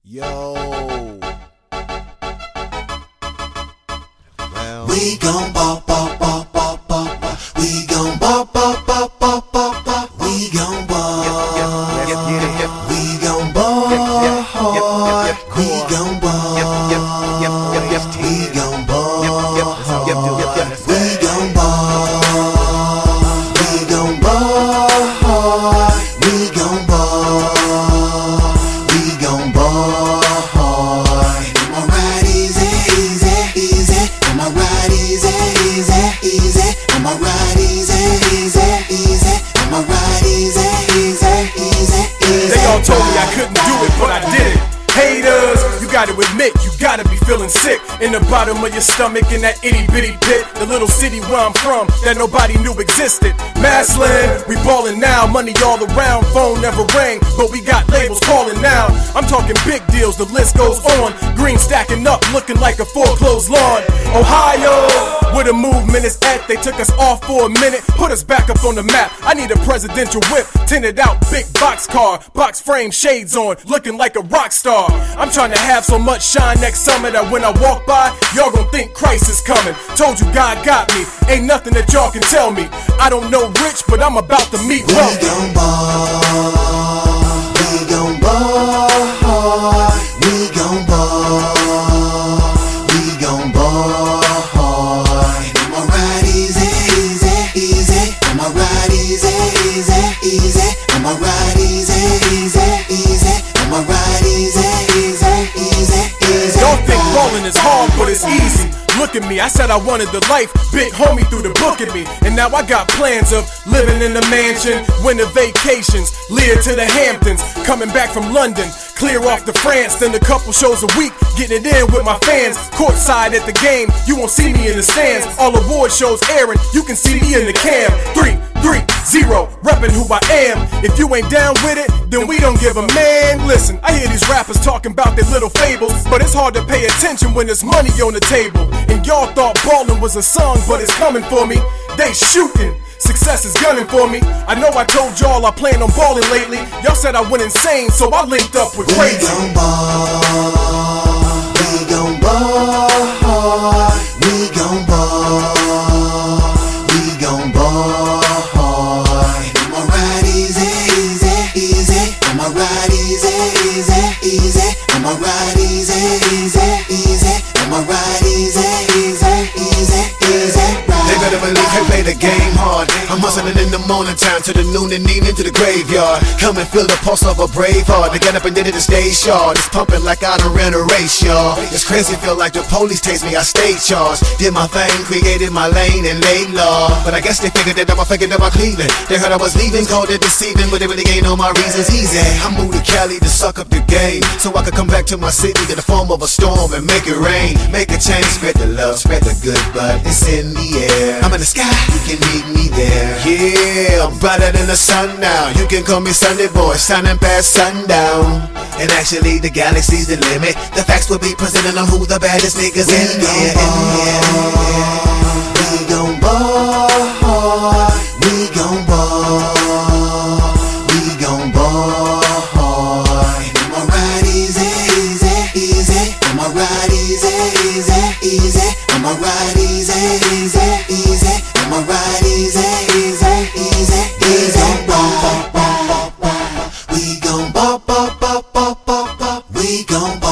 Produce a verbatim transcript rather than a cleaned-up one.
Yo. Well, we gon' ball, ball, ball, ball, ball, ball. We gon' ball, ball, ball, ball, ball, ball. We gon' ball. We gon' ball hard. We gon' ball. We gon' ball. We gon' ball. We gon' ball hard. We gon' ball. We gon' ball hard. I'ma ride easy, easy, easy. I'ma ride easy, easy, easy. I'ma ride easy, easy, easy. I'ma ride easy, easy, easy, easy. They all told me I couldn't do it, but I did it. Haters, you gotta admit, you gotta be feeling sick in the bottom of your stomach, in that itty bitty pit. The little city where I'm from that nobody knew existed. Massland, we ballin' now, money all around. Phone never rang, but we got labels calling now. I'm talking big deals, the list goes on. Green stacking up, looking like a foreclosed lawn. Ohio, where the movement is at. They took us off for a minute, put us back up on the map. I need a presidential whip, tinted out, big box car, box frame, shades on, looking like a rock star. I'm trying to have so much shine next summer that when I walk by, y'all gon' think Christ is coming. Told you God got me, ain't nothing that y'all can tell me. I don't know rich, but I'm about to meet We wealthy. gon' ball, we gon' ball hard. We gon' ball, we gon' ball hard. I'ma ride easy, easy, easy. I'ma ride easy, easy, easy. I'ma ride easy, easy, easy. I'ma ride easy, easy, easy, easy. Y'all think rolling is hard, but it's easy. Look at me, I said I wanted the life, big homie threw the book at me. And now I got plans of living in the mansion, winter vacations, Lear to the Hamptons, coming back from London, clear off to France, then a couple shows a week, getting it in with my fans. Courtside at the game, you won't see me in the stands. All award shows airing, you can see me in the cam. Three, three, zero, reppin' who I am. If you ain't down with it, then we don't give a man. Listen, I hear these rappers talking about their little fables, but it's hard to pay attention when there's money on the table. And y'all thought ballin' was a song, but it's coming for me. They shootin', success is gunning for me. I know I told y'all I plan on ballin' lately. Y'all said I went insane, so I linked up with We crazy. gon' ball, we gon' ball hard. We gon' ball, we gon' ball hard. I'ma ride easy, easy, easy. I'ma ride easy, easy, easy. I'ma ride easy, easy, easy. I'ma ride easy, easy, easy, easy. They better believe they play the game hard. I'm hustling in the morning time to the noon and evening to the graveyard. Come and feel the pulse of a brave heart. They get up and did it and stay sharp. It's pumping like I done ran a race, y'all. It's crazy, feel like the police takes me, I stay charged. Did my thing, created my lane and laid law. But I guess they figured that I'm figured out my Cleveland. They heard I was leaving, called it deceiving, but they really ain't know my reasons easy. I moved to Cali to suck up the game, so I could come back to my city in the form of a storm and make it rain. Make a change, spread the love, spread the good, but it's in the air. I'm in the sky, you can meet me there. Yeah, I'm brighter than the sun now. You can call me Sunday boy, shining past sundown. And actually the galaxy's the limit. The facts will be presented on who the baddest niggas We in here. gon' ball, we gon' ball hard. We gon' ball, we gon' ball hard. I'ma ride easy, easy, easy. I'ma ride easy, easy, easy. I'ma ride easy, easy, easy. I'ma ride easy, easy, easy, easy. Ball, ball, ball, ball. We gon' ball, ball, ball, ball, ball, ball. We gon' ball.